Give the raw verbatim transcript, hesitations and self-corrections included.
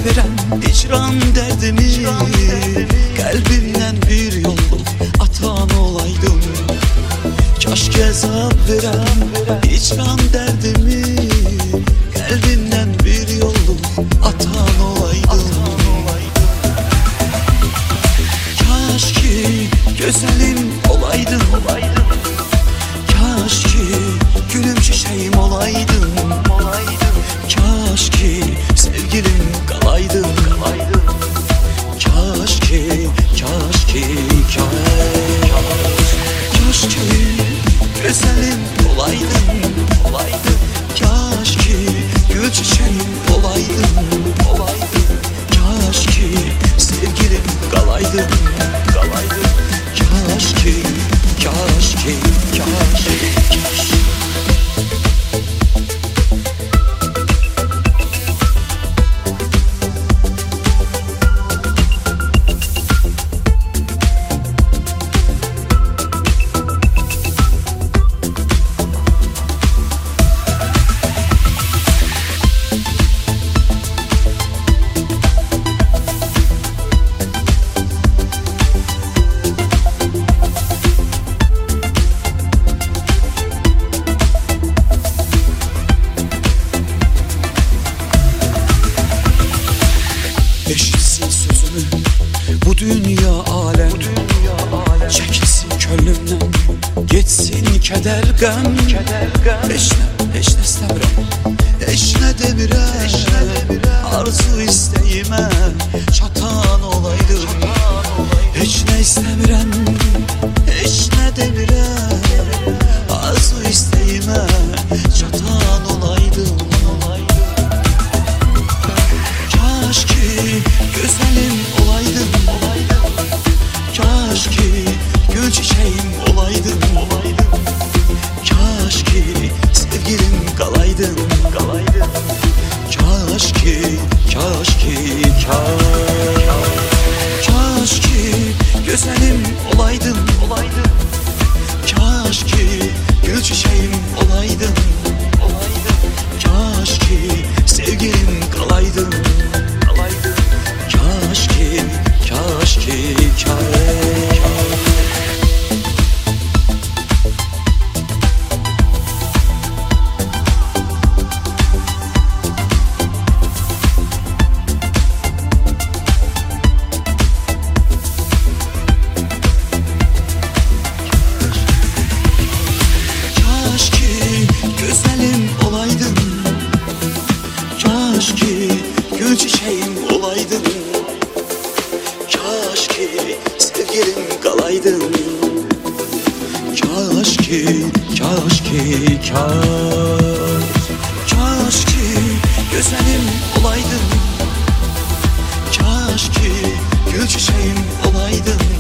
veren icran derdimi, kalbimden bir yolluk atan olaydım. Keşke cevap veren icran derdimi, kalbimden bir yolluk atan olaydım. Keşke güzelim olaydım, keşke gülüm çiçeğim olaydım, keşke sevgilim kalaydım, keşke, keşke, keşke güzelim olaydım, keşke gül çiçeğim olaydım, keşke sevgilim kalaydım, keşke, keşke, keşke, keşke. Eşitsin sözümü bu dünya alem, çekilsin könlümden, geçsin keder gam. Heç nə, heç nə istəmirəm, heç nə demirəm, arzu istəyimə çatan olaydım. Heç nə istəmirəm, heç nə demirəm, arzu istəyimə çatan olaydım. Keşke güzelim olaydım, keşke gül çiçeğim olaydım, keşke sevgilim kalaydım, keşke, keşke, keşke güzelim olaydım, keşke gül çiçeğim olaydım, keşke sevgilim kalaydım. Keşke, keşke, keşke. Güzelim olaydım, keşke gül çiçeğim olaydım, keşke sevgilim kalaydım, keşke, keşke, keşke güzelim olaydım, keşke gül çiçeğim olaydım,